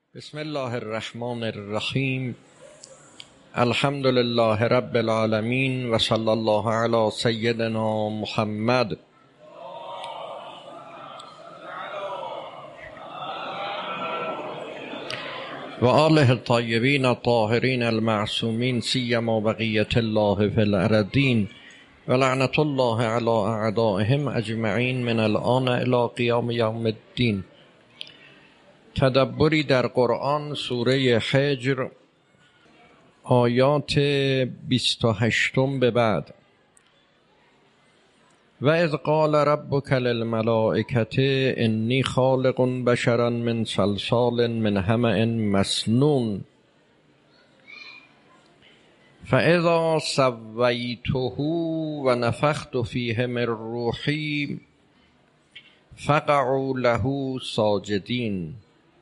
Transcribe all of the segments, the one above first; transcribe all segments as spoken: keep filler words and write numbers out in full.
بسم الله الرحمن الرحیم. الحمد لله رب العالمین و صلی الله علی سیدنا محمد. و آله الطیبین الطاهرین المعصومین سیما بقیة الله فی الارضین و لعنت الله علی اعدائهم اجمعین من الآن الی قیام یوم الدین. تدبری در قرآن، سوره حجر، آیات بیست و هشتم به بعد. و اذ قال ربک للملائکة انی خالق بشرا من صلصال من حمأ مسنون فاذا سویته و نفخت فیه من روحی فقعوا له ساجدین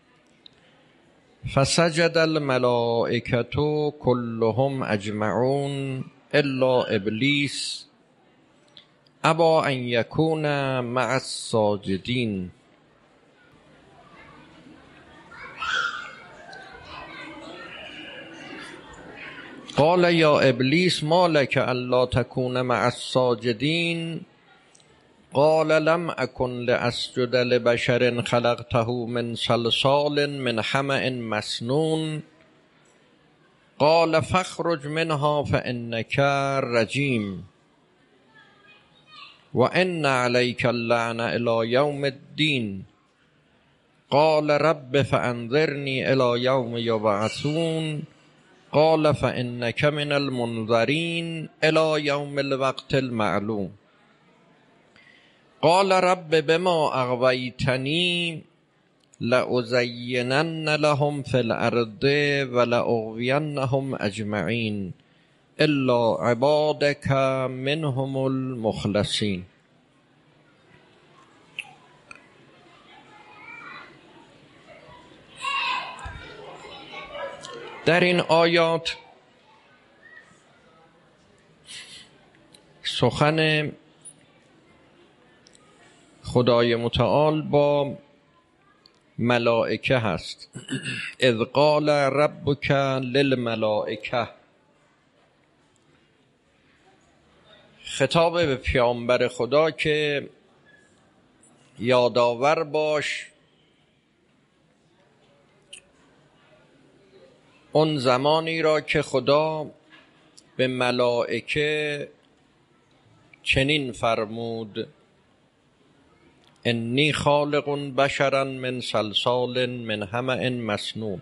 فسجد الملائکة كلهم اجمعون الا ابلیس ابى ان یکون مع الساجدین. قال یا ابلیس ما لک الا تکون مع الساجدین قال لم اکن لاسجد لبشر خلقته من صلصال من حمأ مسنون قال فاخرج منها فانک رجیم و ان علیک اللعنة الی یوم الدین قال رب فانظرنی الی یوم یبعثون قال فانک من المنظرین الی یوم الوقت المعلوم قال رب بما اغویتنی لأزینن لهم فی الارض ولأغوینهم اجمعین الا عبادک منهم المخلصین. در این آیات سخن خدای متعال با ملائکه هست. اذ قال ربک للملائکه، خطاب به پیامبر خدا که یادآور باش اون زمانی را که خدا به ملائکه چنین فرمود: انی خالق بشرا من صلصال من حمأ مسنون.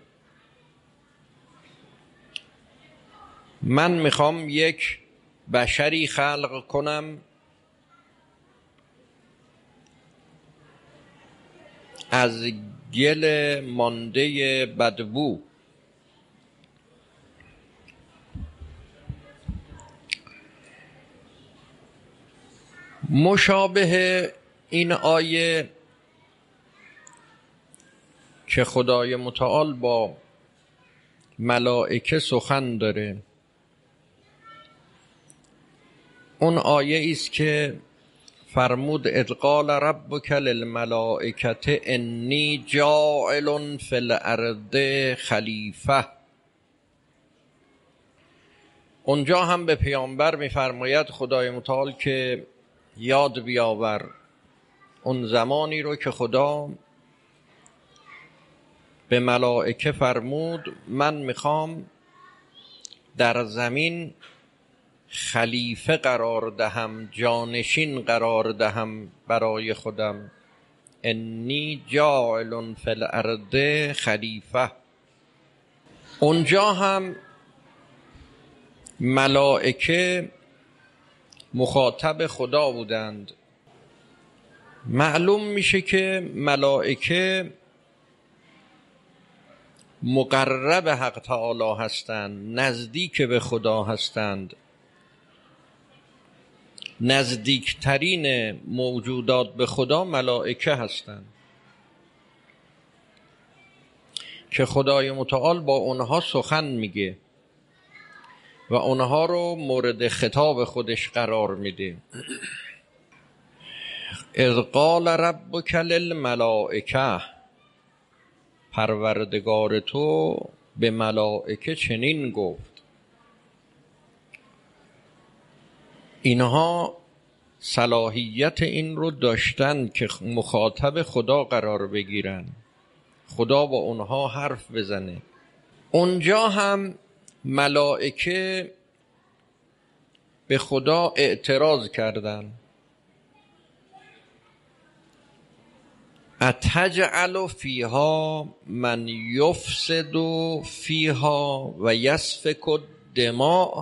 من میخوام یک بشری خلق کنم از گل مانده بدبو. مشابه این آیه که خدای متعال با ملائکه سخن داره، اون آیه است که فرمود اذ قال ربک للملائکة انی جاعل فی الارض خلیفه. اونجا هم به پیامبر میفرماید خدای متعال که یاد بیاور اون زمانی رو که خدا به ملائکه فرمود من میخوام در زمین خلیفه قرار دهم، جانشین قرار دهم برای خودم. انی جاعل فی الارض خلیفه. اونجا هم ملائکه مخاطب خدا بودند. معلوم میشه که ملائکه مقرب حق تعالی هستند، نزدیک به خدا هستند، نزدیکترین موجودات به خدا ملائکه هستند که خدای متعال با اونها سخن میگه و اونها رو مورد خطاب خودش قرار میده. اذ قال ربک للملائکه، پروردگار تو به ملائکه چنین گفت. اینها صلاحیت این رو داشتن که مخاطب خدا قرار بگیرن، خدا با اونها حرف بزنه. اونجا هم ملائکه به خدا اعتراض کردن، اتجعل فیها من یفسد فیها و یسفک الدماء.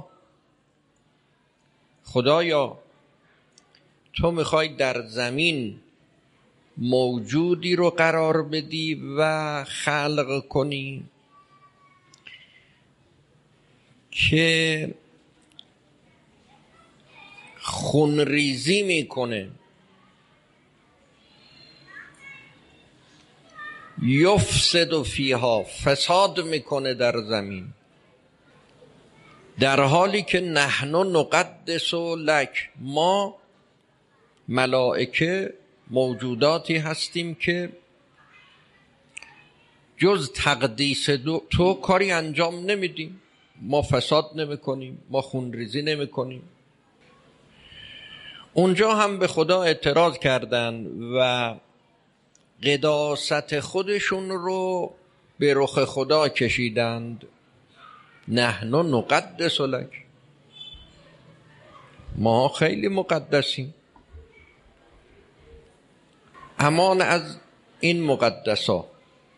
خدایا تو میخوای در زمین موجودی رو قرار بدی و خلق کنی که خونریزی میکنه، یفسد فیها، فساد میکنه در زمین، در حالی که نحن نقدس لک، ما ملائکه موجوداتی هستیم که جز تقدیس تو کاری انجام نمیدیم، ما فساد نمی کنیم، ما خونریزی نمی کنیم. اونجا هم به خدا اعتراض کردن و قداست خودشون رو به رخ خدا کشیدند. نحن نقدس لک، ما خیلی مقدسیم، امان از این مقدسا.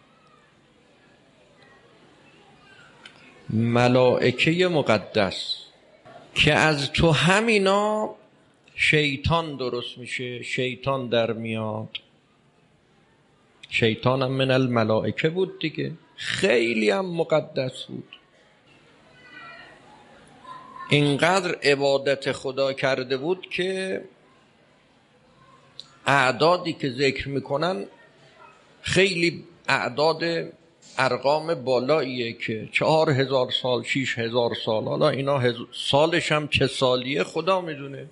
ملائکه مقدس که از تو همینا شیطان درست میشه، شیطان در میاد. شیطان هم من الملائکه بود دیگه، خیلی هم مقدس بود. اینقدر عبادت خدا کرده بود که اعدادی که ذکر میکنن خیلی اعداد ارقام بالاییه که چهار هزار سال، شیش هزار سال، حالا اینا هز... سالش هم چه سالیه خدا میدونه.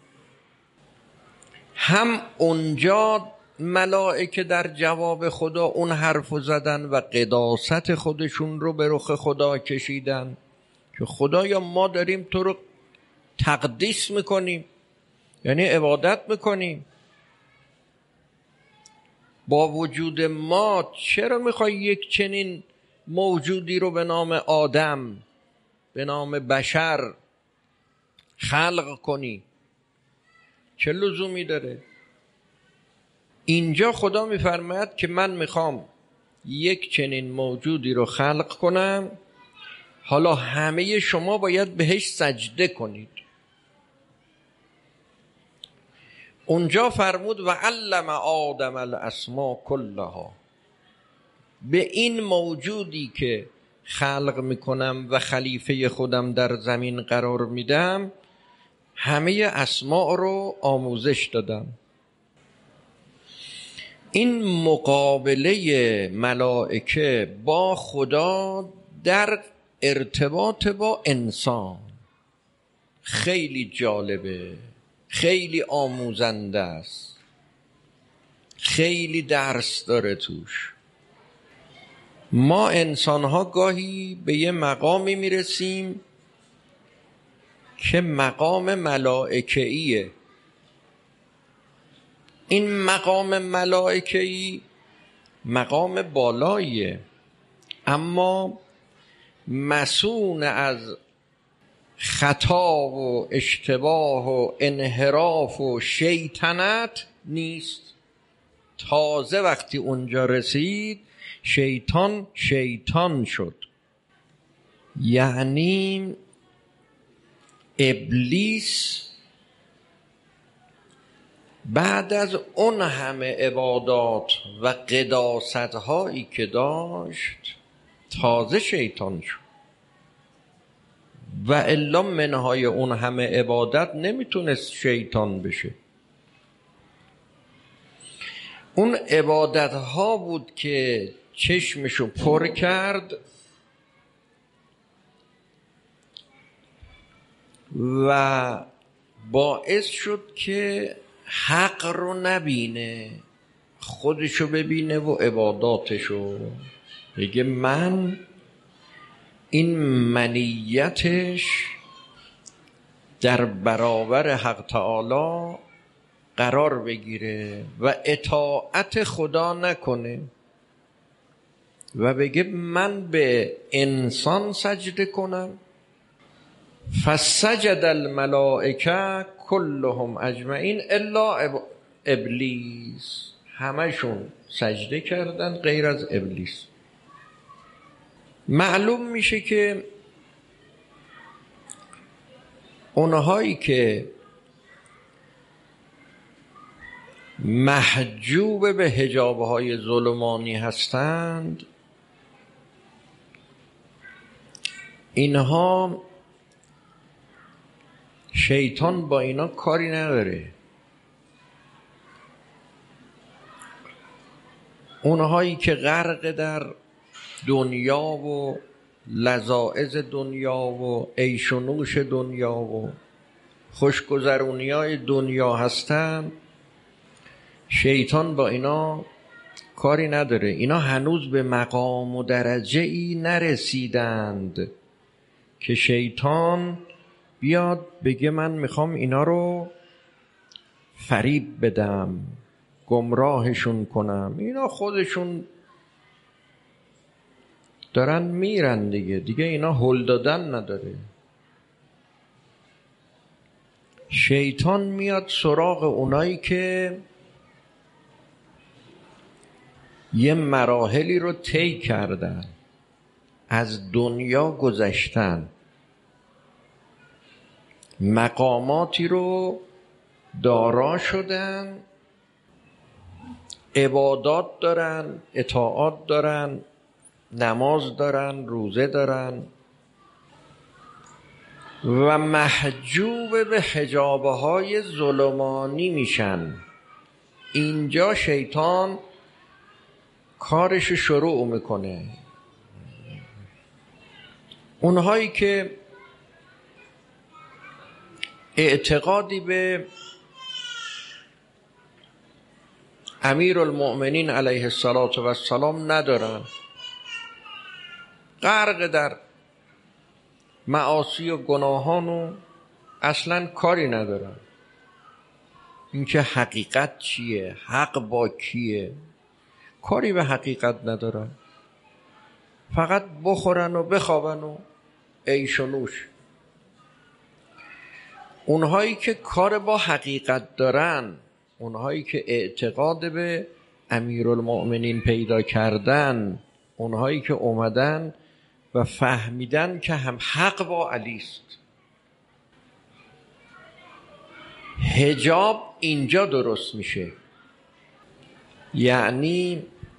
هم اونجا ملائکه در جواب خدا اون حرفو زدن و قداست خودشون رو به رخ خدا کشیدن که خدایا ما داریم تو رو تقدیس میکنیم، یعنی عبادت میکنیم، با وجود ما چرا میخوای یک چنین موجودی رو به نام آدم، به نام بشر خلق کنی؟ چه لزومی داره؟ اینجا خدا میفرماید که من میخوام یک چنین موجودی رو خلق کنم، حالا همه شما باید بهش سجده کنید. اونجا فرمود و علم آدم الاسماء کلها، به این موجودی که خلق میکنم و خلیفه خودم در زمین قرار میدم همه اسماء رو آموزش دادم. این مقابله ملائکه با خدا در ارتباط با انسان خیلی جالبه، خیلی آموزنده است، خیلی درس داره توش. ما انسان‌ها گاهی به یه مقامی میرسیم که مقام ملائکه‌ایه. این مقام ملائکه‌ای مقام بالاییه، اما مسئول از خطا و اشتباه و انحراف و شیطنت نیست. تازه وقتی اونجا رسید شیطان شیطان شد، یعنی ابلیس بعد از اون همه عبادات و قداست هایی که داشت تازه شیطان شد، و الا منهای اون همه عبادت نمیتونست شیطان بشه. اون عبادت ها بود که چشمشو پر کرد و باعث شد که حق رو نبینه، خودشو ببینه و عباداتشو. بگه من این منیتش در برابر حق تعالی قرار بگیره و اطاعت خدا نکنه و بگه من به انسان سجده کنم، فسجد الملائکه کلهم اجمعین الا ابلیس، همشون سجده کردن غیر از ابلیس. معلوم میشه که اونهایی که محجوب به حجابهای ظلمانی هستند اینها شیطان با اینا کاری نداره. اونهایی که غرق در دنیا و لذائذ دنیا و عیش و نوش دنیا و خوشگذرونی های دنیا هستن شیطان با اینا کاری نداره. اینا هنوز به مقام و درجه ای نرسیدند که شیطان بیاد بگه من میخوام اینا رو فریب بدم، گمراهشون کنم. اینا خودشون دارن میرن دیگه دیگه اینا هل دادن نداره. شیطان میاد سراغ اونایی که یه مراحلی رو طی کردن، از دنیا گذشتن، مقاماتی رو دارا شدن، عبادات دارن، اطاعات دارن، نماز دارن، روزه دارن و محجوب به حجابه های ظلمانی میشن. اینجا شیطان کارش شروع میکنه. اونهایی که اعتقادی به امیر المؤمنین علیه السلام ندارن، غرق در معاصی و گناهان و اصلا کاری ندارن. اینکه حقیقت چیه، حق با کیه، کاری به حقیقت ندارن، فقط بخورن و بخوابن و عیش و نوش. اونهایی که کار با حقیقت دارن، اونهایی که اعتقاد به امیرالمؤمنین پیدا کردن، اونهایی که اومدن و فهمیدن که هم حق با علی است. حجاب اینجا درست میشه. یعنی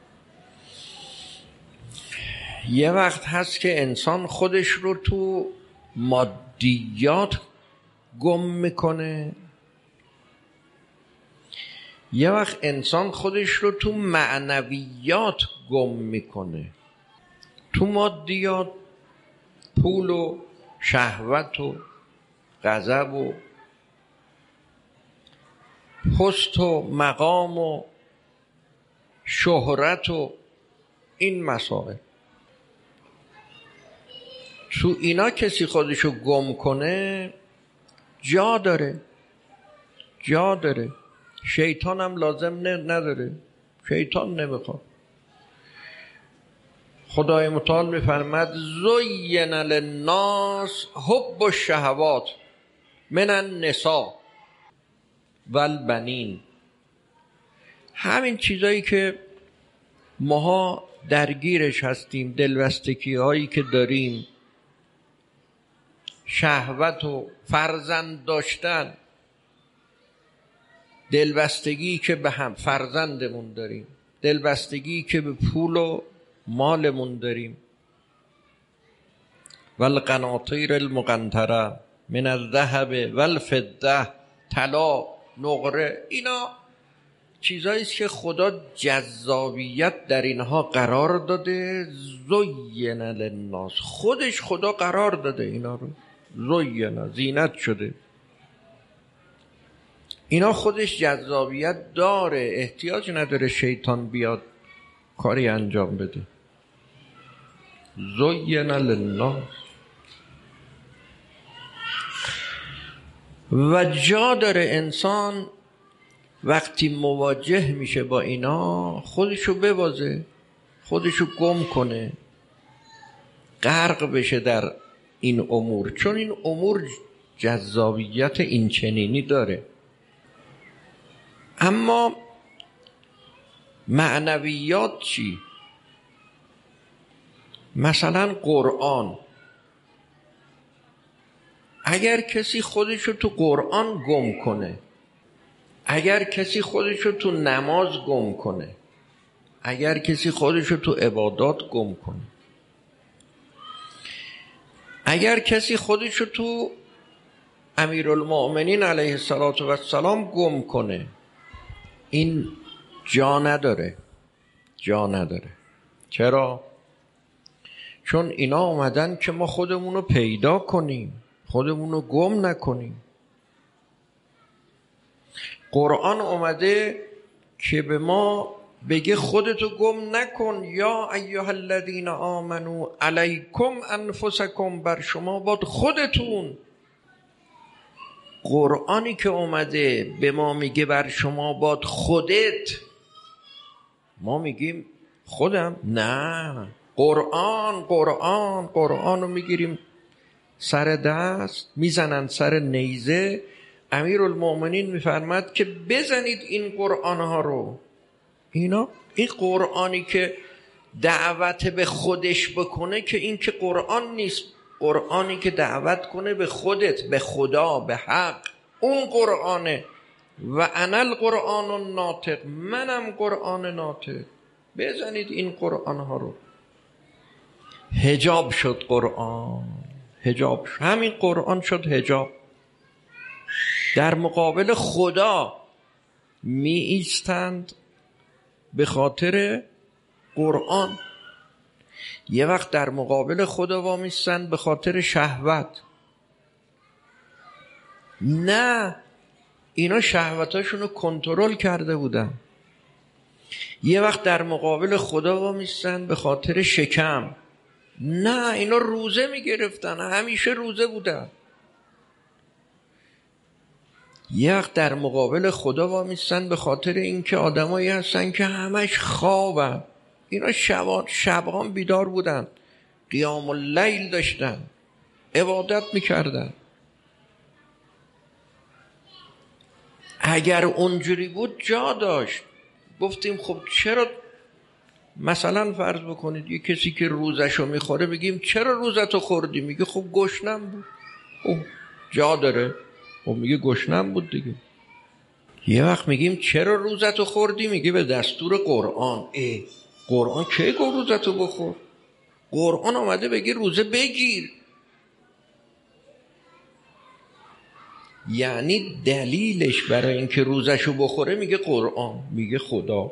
یه وقت هست که انسان خودش رو تو مادیات گم میکنه، یه وقت انسان خودش رو تو معنویات گم میکنه. تو مادیات پول و شهوت و غضب و پست و مقام و شهرت و این مسائل، تو اینا کسی خودشو گم کنه جا داره، جا داره. شیطان هم لازم نداره، شیطان نمیخواد. خدای متعال میفرماد زین للناس حب الشهوات من النساء والبنین. همین چیزایی که ماها درگیرش هستیم، دلبستگی هایی که داریم، شهوت و فرزند داشتن، دلبستگی که به هم فرزندمون داریم، دلبستگی که به پول و مالمون داریم، والقناطیر المقنطره من الذهب والفضه، طلا، نقره، اینا چیزایی است که خدا جذابیت در اینها قرار داده. زین للناس، خودش خدا قرار داده اینا رو، زین، زینت شده. اینا خودش جذابیت داره، احتیاج نداره شیطان بیاد کاری انجام بده. زین للناس. و جا داره انسان وقتی مواجه میشه با اینا خودشو ببازه، خودشو گم کنه، غرق بشه در این امور، چون این امور جذابیت این چنینی داره. اما معنویات چی؟ مثلا قرآن، اگر کسی خودشو تو قرآن گم کنه، اگر کسی خودشو تو نماز گم کنه، اگر کسی خودشو تو عبادات گم کنه، اگر کسی خودشو تو امیرالمؤمنین علیه السلام گم کنه، این جا نداره، جا نداره. چرا؟ چون اینا اومدن که ما خودمونو پیدا کنیم، خودمونو گم نکنیم. قرآن اومده که به ما بگه خودتو گم نکن، یا ایها الذین آمنو علیکم انفسکم، بر شما باد خودتون. قرآنی که اومده به ما میگه بر شما باد خودت، ما میگیم خودم؟ نه، قرآن قرآن قرآن رو میگیریم سر دست، میزنن سر نیزه. امیرالمؤمنین میفرماد که بزنید این قرآن ها رو. اینا این قرآنی که دعوت به خودش بکنه که این که قرآن نیست، قرآنی که دعوت کنه به خودت، به خدا، به حق، اون قرآنه. و انا القرآن الناطق، منم قرآن ناطق. بزنید این قرآن ها رو. حجاب شد قرآن، حجاب شد. همین قرآن شد حجاب. در مقابل خدا می ایستند به خاطر قرآن. یه وقت در مقابل خدا وامیستند به خاطر شهوت. نه، اینا شهوتاشون رو کنترل کرده بودن. یه وقت در مقابل خدا وامیستند به خاطر شکم. نه، اینا روزه میگرفتن، همیشه روزه بودن. یه وقت در مقابل خدا وامیستن به خاطر اینکه آدمایی هستن که همش خوابن. اینا شبان شبان بیدار بودن، قیام اللیل داشتن، عبادت میکردن. اگر اونجوری بود جا داشت. گفتیم خب چرا، مثلا فرض بکنید یه کسی که روزشو میخوره بگیم چرا روزتو خوردی؟ میگه خب گشنم بود. خب جا داره، خب میگه گشنم بود دیگه. یه وقت میگیم چرا روزتو خوردی؟ میگه به دستور قرآن. اه قرآن کی گفت روزتو بخور؟ قرآن آمده بگه روزه بگیر. یعنی دلیلش برای اینکه روزشو بخوره میگه قرآن، میگه خدا.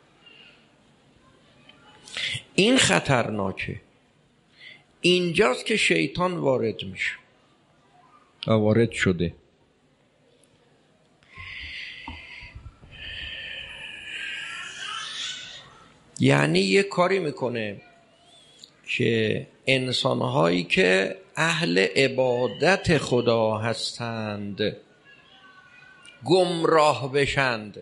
این خطرناکه. اینجاست که شیطان وارد میشه و وارد شده. یعنی یه کاری میکنه که انسانهایی که اهل عبادت خدا هستند گمراه بشند.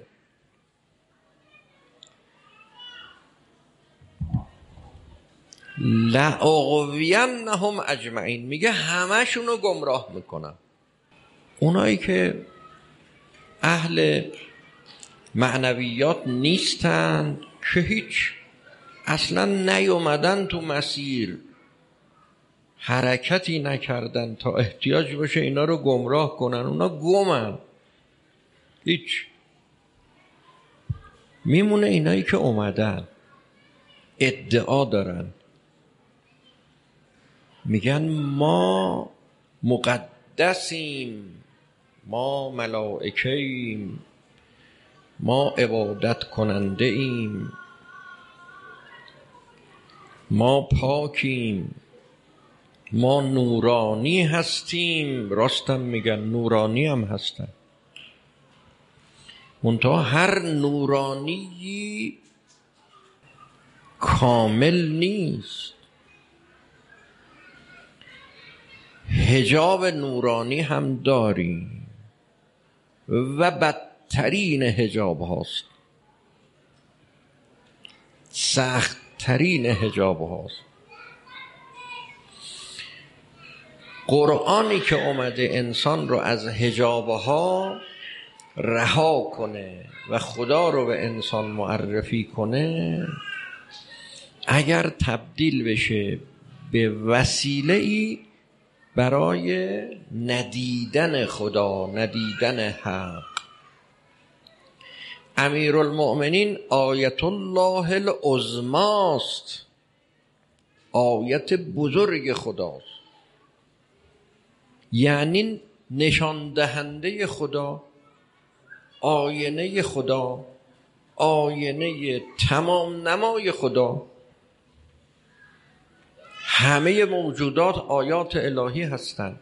لأغوینهم اجمعین، میگه همشونو گمراه میکنم. اونایی که اهل معنویات نیستند که هیچ، اصلا نیومدن تو مسیر، حرکتی نکردن تا احتیاج باشه اینا رو گمراه کنن، اونا گمن، هیچ. میمونه اینایی که اومدن ادعا دارن، میگن ما مقدسیم، ما ملائکه‌ایم، ما عبادت کننده ایم، ما پاکیم، ما نورانی هستیم. راستم میگن نورانی هم هستن، منتها هر نورانی کامل نیست. حجاب نورانی هم داریم و بدترین حجاب هاست، سخت ترین حجاب هاست. قرآنی که اومده انسان رو از حجاب ها رها کنه و خدا رو به انسان معرفی کنه، اگر تبدیل بشه به وسیله‌ای برای ندیدن خدا، ندیدن حق. امیرالمؤمنین آیت الله العظمی است، آیت بزرگ خداست، یعنی نشان دهنده خدا، آینه خدا، آینه تمام نمای خدا. همه موجودات آیات الهی هستند،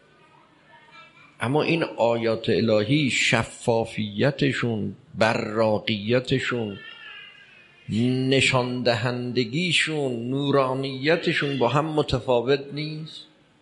اما این آیات الهی شفافیتشون، براقیتشون، نشان دهندگیشون، نورانیتشون با هم متفاوت نیست.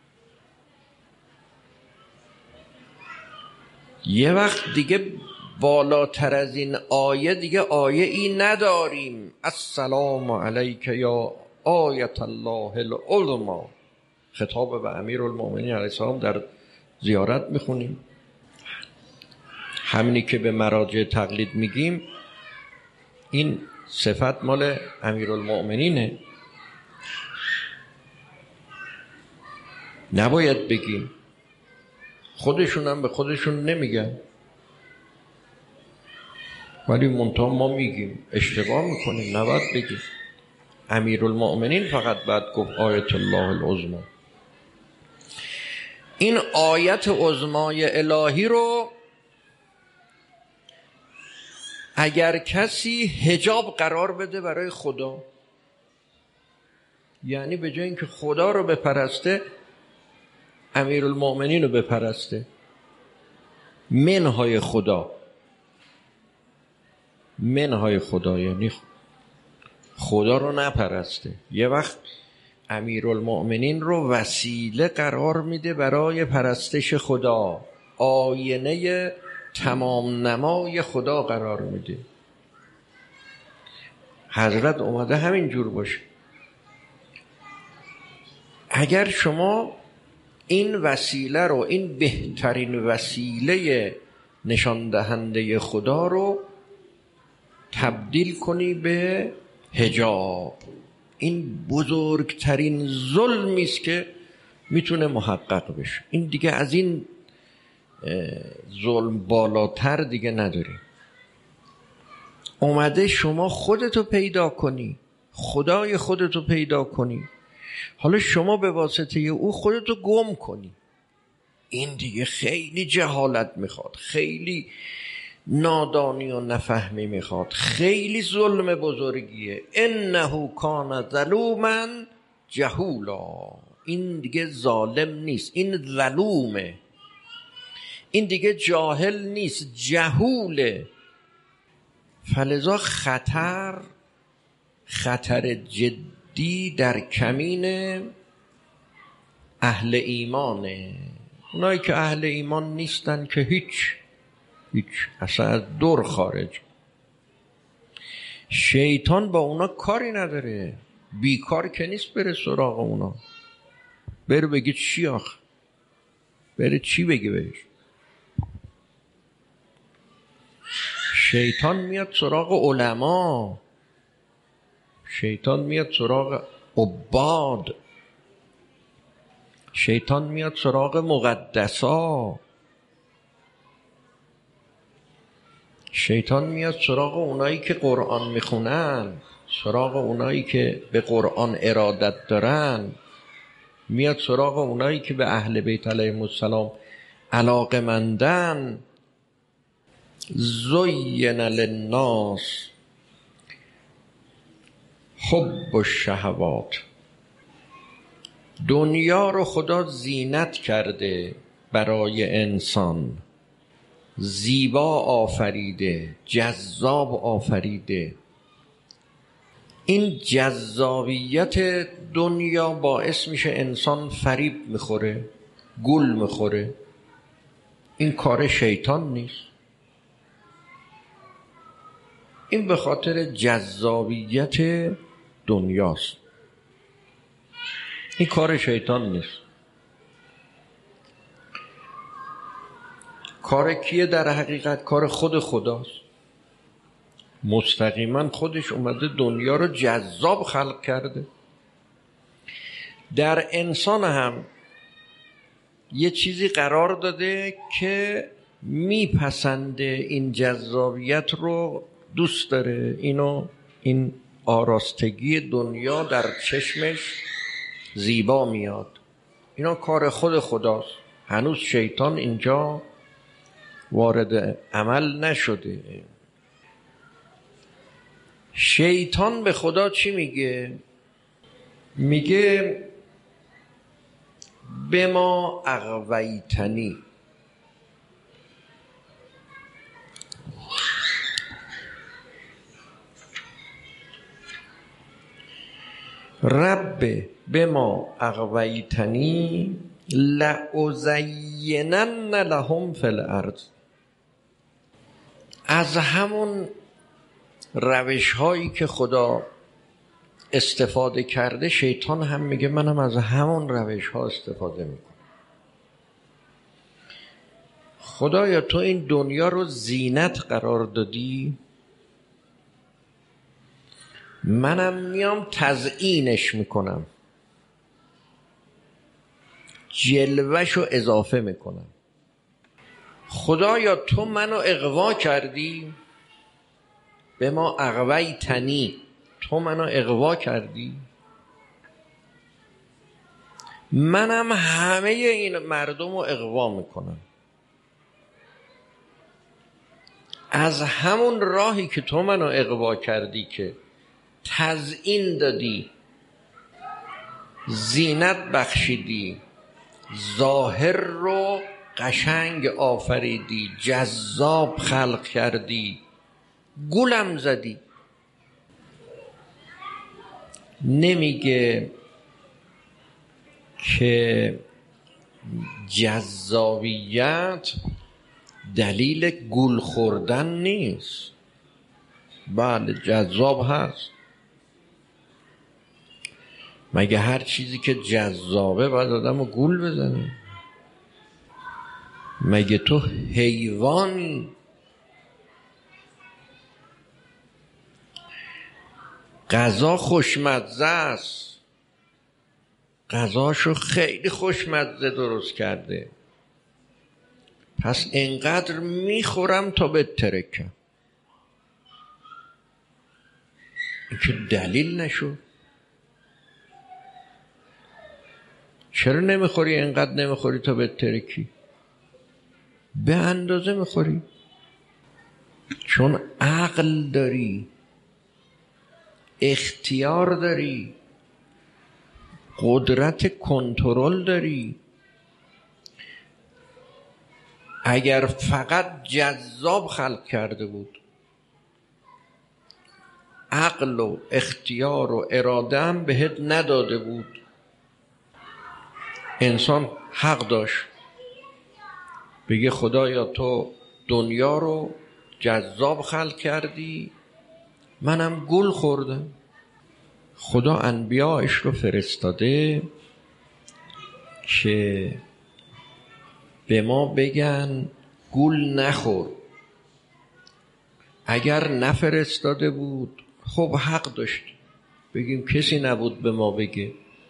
یه وقت دیگه بالاتر از این آیه دیگه آیه ای نداریم. السلام علیک یا آیت الله العظمی، خطاب به امیرالمؤمنین علیه السلام در زیارت میخونیم. همینی که به مراجع تقلید میگیم، این صفت مال امیرالمؤمنینه، نباید بگیم. خودشون هم به خودشون نمیگن، ولی منتها ما میگیم. اشتباه میکنیم، نباید بگیم. امیرالمؤمنین فقط بعد گفت آیت الله العظمی. این آیت عظمای الهی رو اگر کسی حجاب قرار بده برای خدا، یعنی به جای اینکه خدا رو بپرسته امیرالمؤمنین رو بپرسته، منهای خدا، منهای خدا یعنی خدا رو نپرسته، یه وقت امیرالمؤمنین رو وسیله قرار میده برای پرستش خدا، آینه تمام نمای خدا قرار میده. حضرت اومده همین جور باشه. اگر شما این وسیله رو، این بهترین وسیله نشان دهنده خدا رو تبدیل کنی به حجاب، این بزرگترین ظلمی است که میتونه محقق بشه. این دیگه از این ظلم بالاتر دیگه نداریم. اومده شما خودتو پیدا کنی، خدای خودتو پیدا کنی، حالا شما به واسطه او خودتو گم کنی. این دیگه خیلی جهالت میخواد، خیلی نادانی و نفهمی میخواد، خیلی ظلم بزرگیه. انه کان ظلوما جهولا. این دیگه ظالم نیست، این ظلومه. این دیگه جاهل نیست، جهوله. فلذا خطر خطر جدی در کمین اهل ایمانه. اونایی که اهل ایمان نیستن که هیچ هیچ اصلا از دور خارج. شیطان با اونا کاری نداره، بیکار که نیست بره سراغ اونا، بره بگه چی آخ، بره چی بگه بهش. شیطان میاد سراغ علما، شیطان میاد سراغ عباد، شیطان میاد سراغ مقدسا، شیطان میاد سراغ اونایی که قرآن میخونن، سراغ اونایی که به قرآن ارادت دارن، میاد سراغ اونایی که به اهل بیت علیهم السلام علاقمندن. زین للناس حب الشهوات. دنیا رو خدا زینت کرده برای انسان، زیبا آفریده، جذاب آفریده. این جذابیت دنیا باعث میشه انسان فریب میخوره، گول میخوره، این کار شیطان نیست. این به خاطر جذابیت دنیاست، این کار شیطان نیست. کار کیه در حقیقت؟ کار خود خداست. مستقیما خودش اومده دنیا رو جذاب خلق کرده. در انسان هم یه چیزی قرار داده که میپسنده، این جذابیت رو دوست داره، اینو این آراستگی دنیا در چشمش زیبا میاد. اینا کار خود خداست، هنوز شیطان اینجا وارد عمل نشده. شیطان به خدا چی میگه؟ میگه به ما اغویتنی، رب به ما اغویتنی لأزینن لهم فی الارض. از همون روش هایی که خدا استفاده کرده، شیطان هم میگه منم از همون روش ها استفاده میکنم. خدایا تو این دنیا رو زینت قرار دادی، منم میام تزیینش میکنم، جلوه‌شو اضافه میکنم. خدایا تو منو اغوا کردی، به ما اغویتنی، تو منو اغوا کردی، منم همه این مردم رو اغوا میکنم. از همون راهی که تو منو اغوا کردی که تزیین دادی، زینت بخشیدی، ظاهر رو قشنگ آفریدی، جذاب خلق کردی، گولم زدی. نمیگه که جذابیت دلیل گول خوردن نیست. بله جذاب هست، مگه هر چیزی که جذابه باید آدم رو گول بزنه؟ مگه تو حیوانی؟ غذا خوشمزه است، غذاشو خیلی خوشمزه درست کرده، پس اینقدر میخورم تا بترکم. این که دلیل نشد. چرا نمیخوری؟ اینقدر نمیخوری تا بترکی؟ به اندازه میخوری، چون عقل داری، اختیار داری، قدرت کنترل داری. اگر فقط جذاب خلق کرده بود، عقل و اختیار و اراده هم بهت نداده بود، انسان حق داشت بگه خدایا تو دنیا رو جذاب خلق کردی، منم گول خوردم. خدا انبیاءش رو فرستاده که به ما بگن گول نخور. اگر نفرستاده بود خب حق داشت بگیم کسی نبود به ما بگه.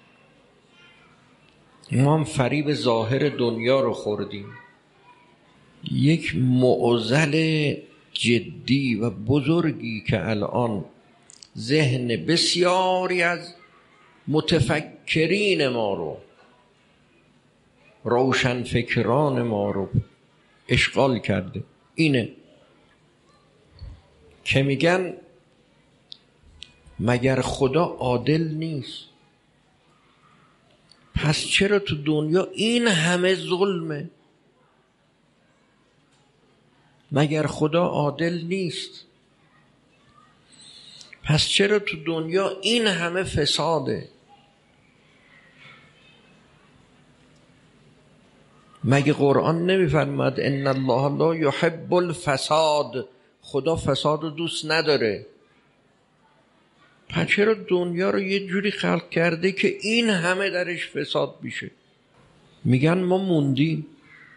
ما هم فریب ظاهر دنیا رو خوردیم. یک معضل جدی و بزرگی که الان ذهن بسیاری از متفکرین ما رو، روشن فکران ما رو اشغال کرده، اینه که میگن مگر خدا عادل نیست؟ پس چرا تو دنیا این همه ظلمه؟ مگر خدا عادل نیست؟ پس چرا تو دنیا این همه فساده؟ مگه قرآن نمیفرماد ان الله لا یحب الفساد؟ خدا فساد رو دوست نداره. پس چرا دنیا رو یه جوری خلق کرده که این همه درش فساد میشه؟ میگن ما موندیم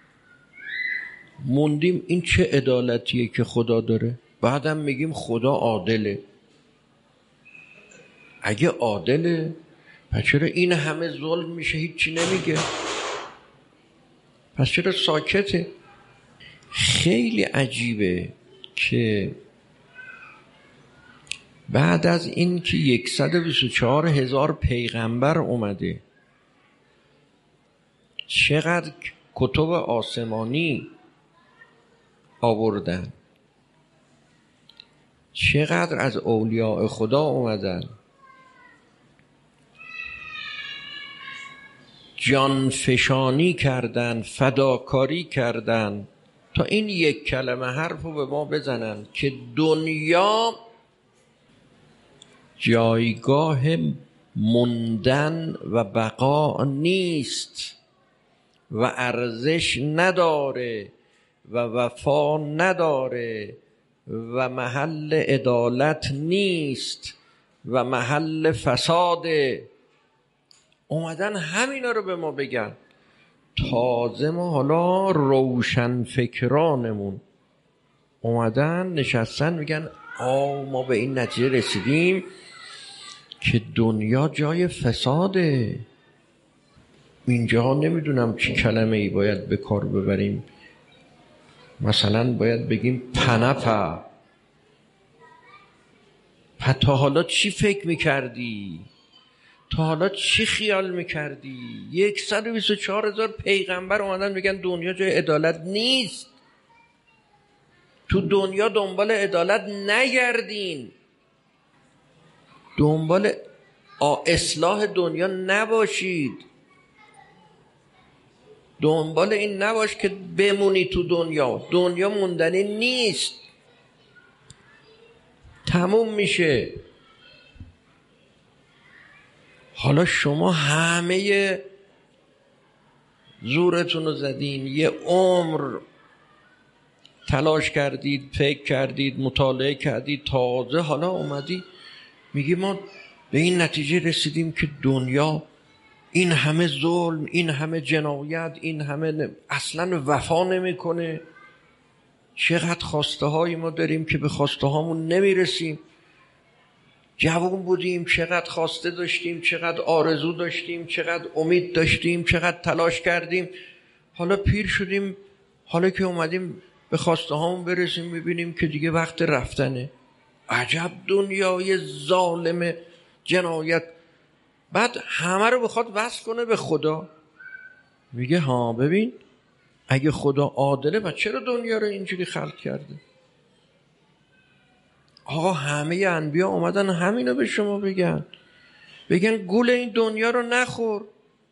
موندیم این چه عدالتیه که خدا داره؟ بعدم میگیم خدا عادله. اگه عادله پس چرا این همه ظلم میشه هیچی نمیگه؟ پس چرا ساکته؟ خیلی عجیبه که بعد از این که صد و بیست و چهار هزار پیغمبر اومده، چقدر کتب آسمانی آوردن، چقدر از اولیاء خدا اومدن، جانفشانی کردن، فداکاری کردن تا این یک کلمه حرف رو به ما بزنن که دنیا جایگاه موندن و بقا نیست و ارزش نداره و وفا نداره و محل عدالت نیست و محل فساده. اومدن همینا رو به ما بگن. تازه ما حالا روشن فکرانمون اومدن نشستن میگن آه ما به این نتیجه رسیدیم که دنیا جای فساده. اینجا نمیدونم چی کلمه ای باید به کار ببریم، مثلا باید بگیم پنپا. پس تا حالا چی فکر میکردی؟ تا حالا چی خیال میکردی؟ صد و بیست و چهار هزار پیغمبر اومدن میگن دنیا جای عدالت نیست. تو دنیا دنبال عدالت نگردین، دنبال اصلاح دنیا نباشید، دنبال این نباش که بمونی تو دنیا. دنیا موندنی نیست، تموم میشه. حالا شما همه زورتون رو زدین، یه عمر تلاش کردید، فکر کردید، مطالعه کردید، تازه حالا اومدی میگی ما به این نتیجه رسیدیم که دنیا این همه ظلم، این همه جنایت، این همه اصلا وفا نمیکنه. چقدر خواسته های ما داریم که به خواسته هامون نمیرسیم. جوان بودیم چقدر خواسته داشتیم، چقدر آرزو داشتیم، چقدر امید داشتیم، چقدر تلاش کردیم. حالا پیر شدیم، حالا که اومدیم به خواسته هامون برسیم میبینیم که دیگه وقت رفتنه. عجب دنیای ظالم جنایت. بعد همه رو بخواد وصل کنه به خدا. میگه ها ببین اگه خدا عادله و چرا دنیا رو اینجوری خلق کرده؟ آقا همه انبیا اومدن همینو به شما بگن، بگن گول این دنیا رو نخور،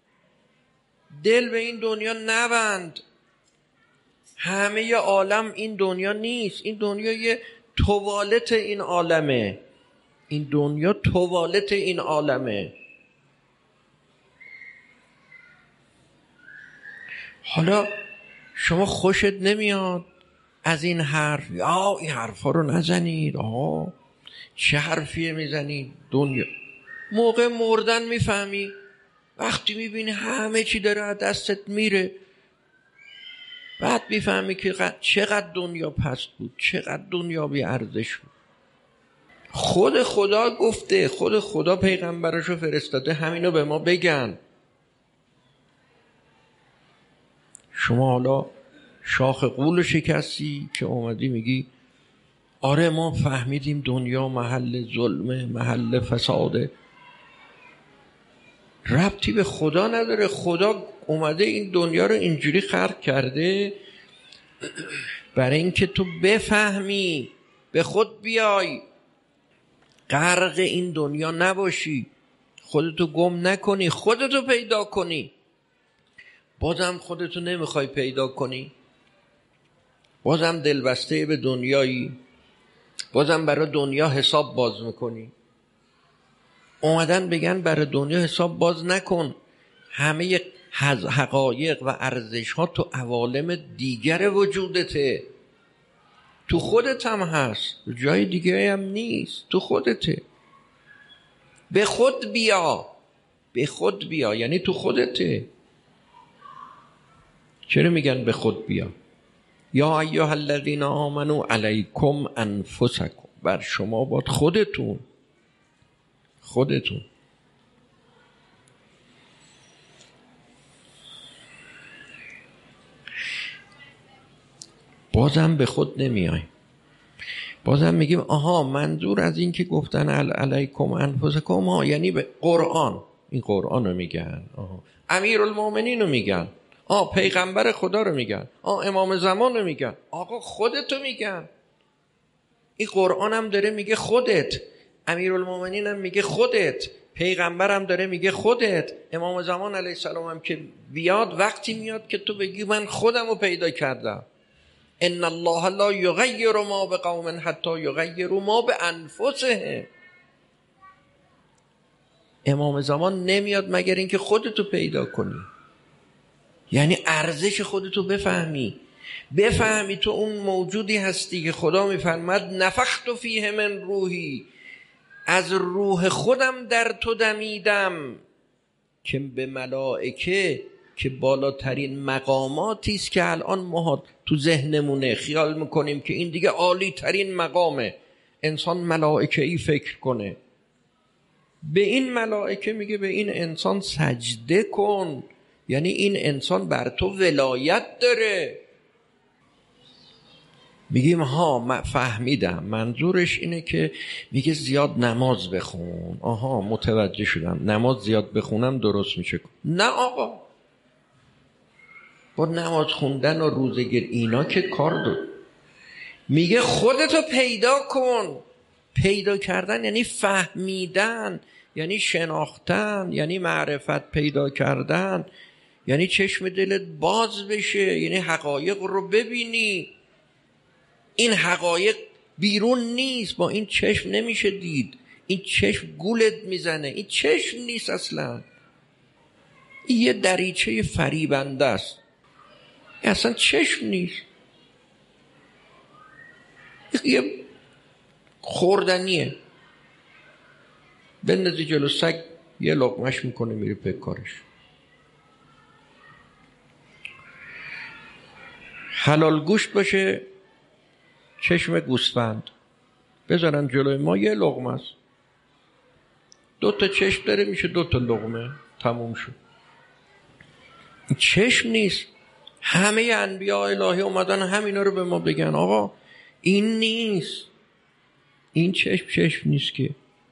دل به این دنیا نبند. همه عالم این دنیا نیست، این دنیا یه توالت این عالمه، این دنیا توالت این عالمه. حالا شما خوشت نمیاد از این حرف؟ یا این حرفا رو نزنید. آه چه حرفیه میزنید؟ دنیا موقع مردن میفهمی، وقتی میبینی همه چی داره از دستت میره، بعد میفهمی که چقدر دنیا پست بود، چقدر دنیا بی ارزش بود. خود خدا گفته، خود خدا پیغمبرشو فرستاده همینو به ما بگن. شما حالا شاخ قول شکستی که اومدی میگی آره ما فهمیدیم دنیا محل ظلمه، محل فساده. ربطی به خدا نداره. خدا اومده این دنیا رو اینجوری خلق کرده برای اینکه تو بفهمی، به خود بیای، غرق این دنیا نباشی، خودتو گم نکنی، خودتو پیدا کنی. بازم خودتو نمیخوای پیدا کنی، بازم دلبسته به دنیایی، بازم برای دنیا حساب باز میکنی. اومدن بگن برای دنیا حساب باز نکن، همه حقایق و ارزش ها تو عوالم دیگر وجودته، تو خودت هم هست، جای دیگه هم نیست، تو خودته. به خود بیا، به خود بیا یعنی تو خودته. چرا میگن به خود بیا؟ یا ایها الذین آمنوا علیکم انفسکم، بر شما باید خودتون خودتون بازم به خود نمیای. بازم میگیم آها منظور از این که گفتن عل علیکم انفسکم ها یعنی به قرآن، این قرآن رو میگن، آها امیرالمومنین رو میگن، آه پیغمبر خدا رو میگن، آه امام زمان رو میگن. آقا خودتو میگن. این قرآن هم داره میگه خودت، امیرالمومنین هم میگه خودت، پیغمبر هم داره میگه خودت، امام زمان علیه السلام هم که بیاد وقتی میاد که تو بگی من خودم رو پیدا کردم. ان الله لا یغیر ما بقوم حتی یغیروا ما بانفسهم. امام زمان نمیاد مگر اینکه خودتو پیدا کنی. یعنی ارزش خودتو بفهمی، بفهمی تو اون موجودی هستی که خدا میفرماد نفخت فیه من روحی، از روح خودم در تو دمیدم، که به ملائکه که بالاترین مقاماتی است که الان ما تو ذهنمونه خیال میکنیم که این دیگه عالی ترین مقامه، انسان ملائکه ای فکر کنه. به این ملائکه میگه به این انسان سجده کن، یعنی این انسان بر تو ولایت داره. میگیم ها من فهمیدم، منظورش اینه که میگه زیاد نماز بخون. آها متوجه شدم، نماز زیاد بخونم درست میشه. نه آقا، با نماز خوندن و روزه‌گیری اینا که کار دو. میگه خودتو پیدا کن. پیدا کردن یعنی فهمیدن، یعنی شناختن، یعنی معرفت پیدا کردن، یعنی چشم دلت باز بشه، یعنی حقایق رو ببینی. این حقایق بیرون نیست، با این چشم نمیشه دید. این چشم گولت میزنه، این چشم نیست اصلا، این یه دریچه فریبنده است، اصلا چشم نیست، یه خوردنیه. بندازی جلو سگ یه لقمش میکنه میره به کارش. حلال گوشت باشه چشم گوسفند بذارن جلوی ما یه لقمه است، دو تا چشم داره میشه دو تا لقمه، تموم شد. چشم نیست. همه انبیاء الهی اومدن همینا رو به ما بگن آقا این نیست، این چشم چشم نیست که.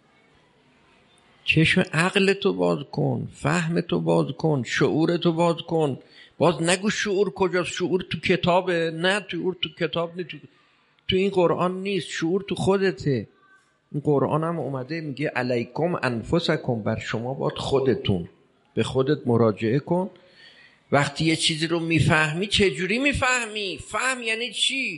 چشم عقلتو باز کن، فهمتو باز کن، شعورتو باز کن. باز نگو شعور کجاست، شعور تو کتابه. نه شعور تو کتاب نیست، تو, تو این قرآن نیست، شعور تو خودته. این قرآن هم اومده میگه علیکم انفسکم، بر شما باید خودتون، به خودت مراجعه کن. وقتی یه چیزی رو میفهمی چجوری میفهمی؟ فهم یعنی چی؟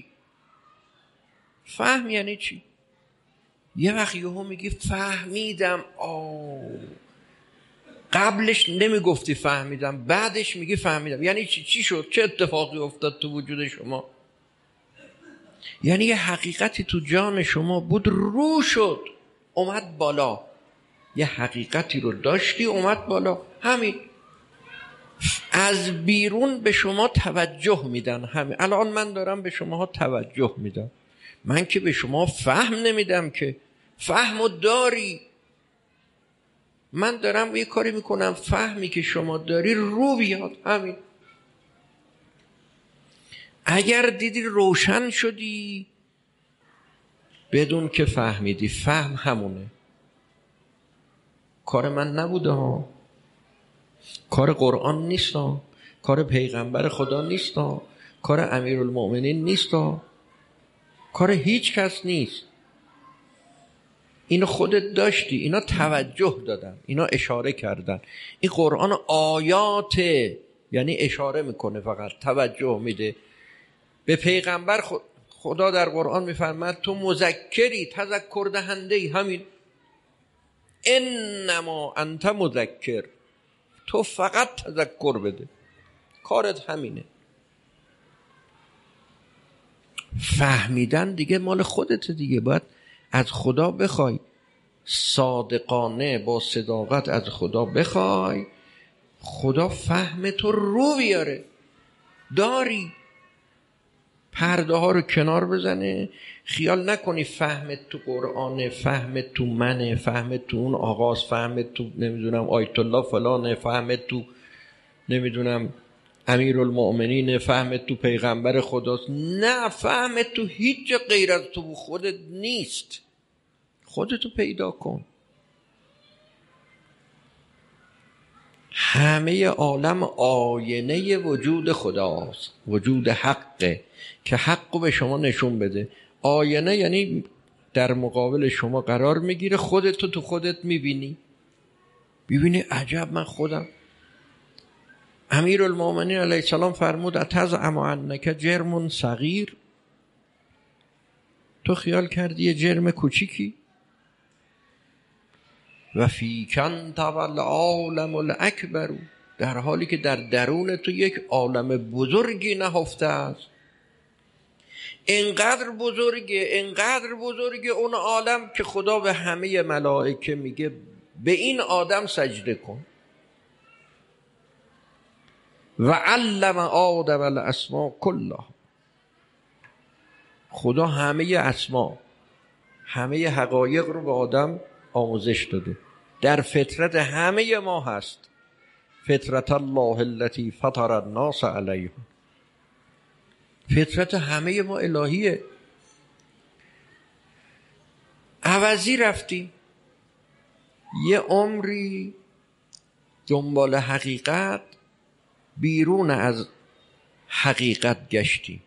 فهم یعنی چی؟ یه وقت یهو میگی فهمیدم، آه قبلش نمیگفتی فهمیدم، بعدش میگی فهمیدم. یعنی چی؟ چی شد؟ چه اتفاقی افتاد تو وجود شما؟ یعنی یه حقیقتی تو جان شما بود رو شد اومد بالا، یه حقیقتی رو داشتی اومد بالا. همین از بیرون به شما توجه میدن. همین الان من دارم به شما توجه میدم، من که به شما فهم نمیدم که. فهمو داری، من دارم یه کاری میکنم فهمی که شما داری رو بیاد. همین اگر دیدی روشن شدی بدون که فهمیدی، فهم همونه. کار من نبوده ها، کار قرآن نیست ها، کار پیغمبر خدا نیست ها، کار امیرالمومنین نیست ها، کار هیچ کس نیست. اینو خودت داشتی، اینا توجه دادن، اینا اشاره کردن. این قرآن آیاته، یعنی اشاره میکنه، فقط توجه میده. به پیغمبر خدا در قرآن میفرماد تو مذکری، تذکر دهنده ای. همین انما انت مذکر، تو فقط تذکر بده، کارت همینه. فهمیدن دیگه مال خودت دیگه، باید از خدا بخوای، صادقانه با صداقت از خدا بخوای، خدا فهم تو رو بیاره. داری پرده ها رو کنار بزنه، خیال نکنی فهمت تو قرآنه، فهمت تو منه، فهمت تو اون آغاز، فهمت تو نمیدونم آیت الله فلانه، فهمت تو نمیدونم امیرالمؤمنین، فهمت تو پیغمبر خداست. نه، فهمت تو هیچ غیر از تو خودت نیست. خودتو پیدا کن. همه عالم آینه وجود خداست، وجود حقه که حقو به شما نشون بده. آینه یعنی در مقابل شما قرار میگیره، خودتو تو خودت میبینی، ببینی عجب من خودم. امیرالمؤمنین علیه السلام فرمود اتزعم انک جرم صغیر، تو خیال کردی یه جرم کوچیکی؟ و فیک انت والعالم الاکبر، در حالی که در درون تو یک عالم بزرگی نهفته است. اینقدر بزرگه، اینقدر بزرگه اون عالم که خدا به همه ملائکه میگه به این آدم سجده کن. و علم آدم الاسماء کلها، خدا همه اسما، همه حقایق رو به آدم آموزش داده. در فطرت همه ما هست، فطرت الله التي فطر الناس علیها، فطرت همه ما الهیه. عوضی رفتیم یه عمری دنبال حقیقت، بیرون از حقیقت گشتیم،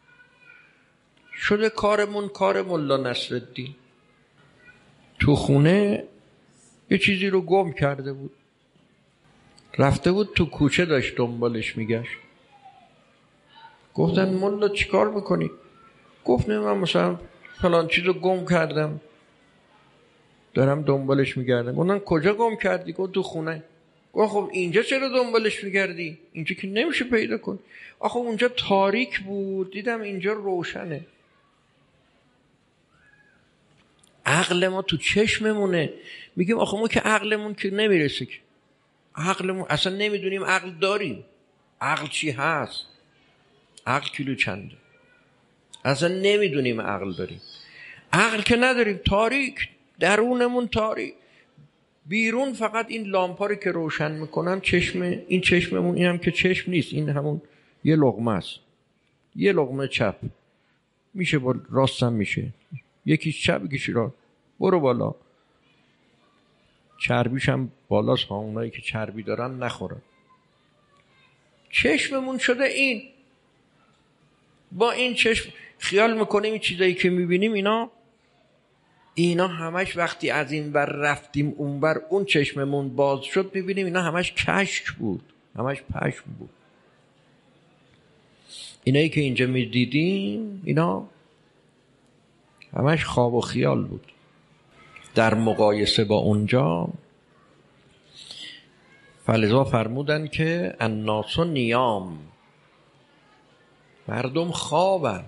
شده کارمون کار ملا نصرالدین. تو خونه یه چیزی رو گم کرده بود، رفته بود تو کوچه داشت دنبالش میگشت. گفتن ملا چی کار میکنی؟ گفت نه من مثلا فلان چیز رو گم کردم دارم دنبالش میگردم. گفتن کجا گم کردی؟ گفت تو خونه. گفت خب اینجا چرا دنبالش میگردی؟ اینجا که نمیشه پیدا کن. آخه اونجا تاریک بود، دیدم اینجا روشنه. عقل ما تو چشممونه، میگیم آخه ما که عقلمون که نمیرسه، که عقلمون اصلا نمیدونیم عقل داریم. عقل چی هست؟ عقل کیلو چنده؟ اصلا نمیدونیم عقل داریم. عقل که نداریم، تاریک، درونمون تاریک. بیرون فقط این لامپا رو که روشن میکنن چشم، این چشممون، این هم که چشم نیست، این همون یه لقمه است، یه لقمه چپ میشه، با راست هم میشه، یکیش چپ یکیش راست، برو بالا. چربیش هم بالاست ها، اونایی که چربی دارن نخورن. چشممون شده این، با این چشم خیال میکنیم این چیزایی که میبینیم اینا اینا همش وقتی از این بر رفتیم اون بر، اون چشممون باز شد میبینیم اینا همش کشک بود، همش پشم بود. اینایی که اینجا میدیدیم اینا همش خواب و خیال بود. در مقایسه با اونجا فلذا فرمودن که الناس نیام، مردم خوابن.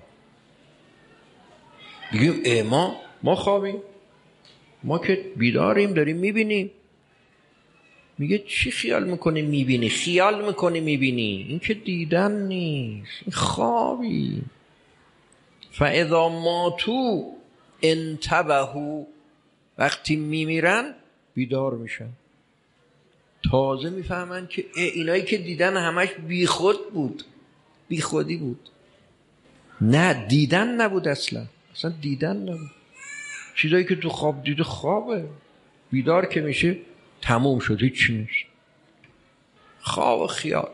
بگیم ای ما ما خوابیم؟ ما که بیداریم داریم میبینیم. میگه چی خیال میکنی میبینی؟ خیال میکنی میبینی، این که دیدن نیست، این خوابی. فاذا ماتوا انتبهوا، وقتی میمیرن بیدار میشن، تازه میفهمن که اینایی که دیدن همش بیخود بود، بیخودی بود. نه دیدن نبود، اصلا اصلا دیدن نبود. چیزایی که تو خواب دیده خوابه، بیدار که میشه تموم شد، هیچ چی نیست، خواب و خیال.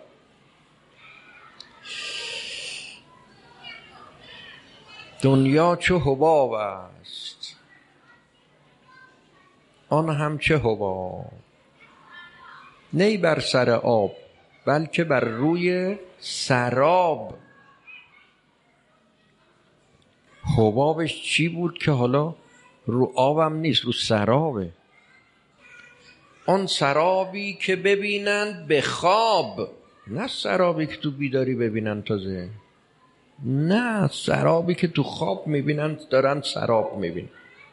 دنیا چه حباب است، آن هم چه حباب، نی بر سر آب بلکه بر روی سراب. حبابش چی بود که حالا رو آبم نیست، رو سرابه. آن سرابی که ببینند به خواب، نه سرابی که تو بیداری ببینند تازه، نه سرابی که تو خواب میبینند دارن سراب میبینن.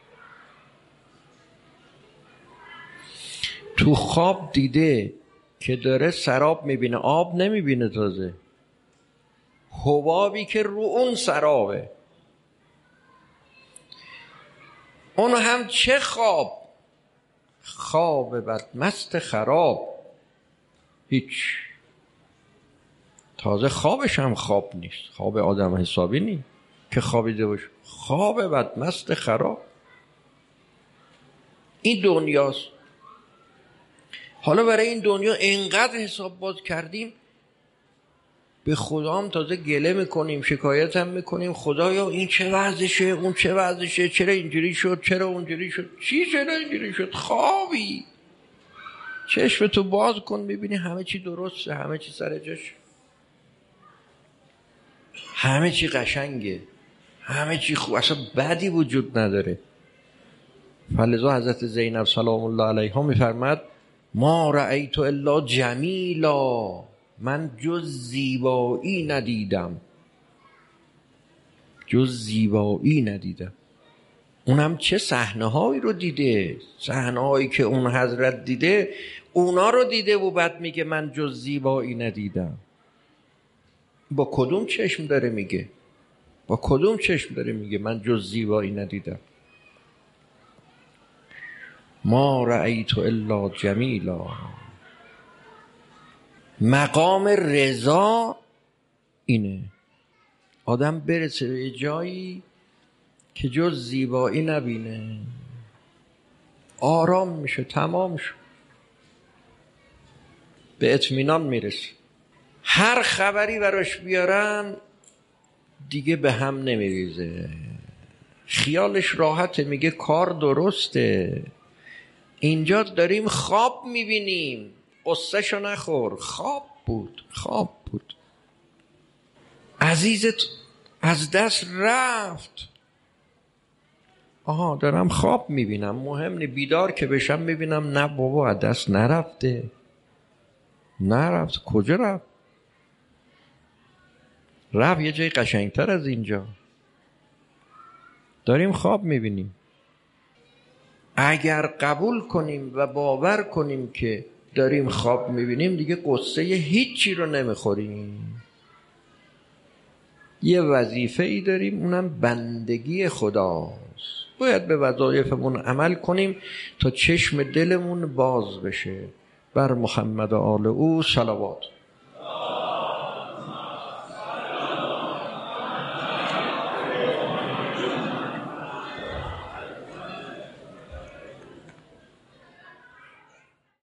تو خواب دیده که داره سراب میبینه، آب نمیبینه، تازه حبابی که رو اون سرابه. اون هم چه خواب؟ خواب بدمست خراب. هیچ، تازه خوابش هم خواب نیست، خواب آدم حسابی نیست که خوابیده باشه، خواب بدمست خراب. این دنیاست. حالا برای این دنیا اینقدر حساب باز کردیم، به خدا هم تازه گله میکنیم، شکایت هم میکنیم، خدایا این چه وضعشه، اون چه وضعشه، چرا اینجوری شد، چرا اونجوری شد، چی چرا اینجوری شد؟ خوابی. چشمتو باز کن میبینی همه چی درسته، همه چی سر جاشه، همه چی قشنگه، همه چی خوب، اصلا بدی وجود نداره. فلذا حضرت زینب سلام الله علیها میفرماد ما رأیت الا جمیلا، من جز زیبایی ندیدم، جز زیبایی ندیدم. اونم چه صحنه هایی رو دیده، صحنه هایی که اون حضرت دیده اونا رو دیده و بعد میگه من جز زیبایی ندیدم. با کدوم چشم داره میگه؟ با کدوم چشم داره میگه من جز زیبایی ندیدم؟ ما رأیت الا جمیلا. مقام رضا اینه، آدم برسه به جایی که جز زیبایی نبینه، آرام میشه، تمام شد، به اطمینان میرسه. هر خبری براش بیارن دیگه به هم نمیریزه، خیالش راحته، میگه کار درسته. اینجا داریم خواب میبینیم، قصهشو نخور، خواب بود، خواب بود، عزیزت از دست رفت. آها دارم خواب میبینم، مهم نی، بیدار که بشم میبینم نه بابا از دست نرفته. نرفت؟ کجا رفت؟ رفت یه جای قشنگتر از اینجا. داریم خواب میبینیم. اگر قبول کنیم و باور کنیم که داریم خواب میبینیم دیگه قصه هیچی رو نمیخوریم. یه وظیفه ای داریم، اونم بندگی خداست. باید به وظایفمون عمل کنیم تا چشم دلمون باز بشه. بر محمد و آل او صلوات.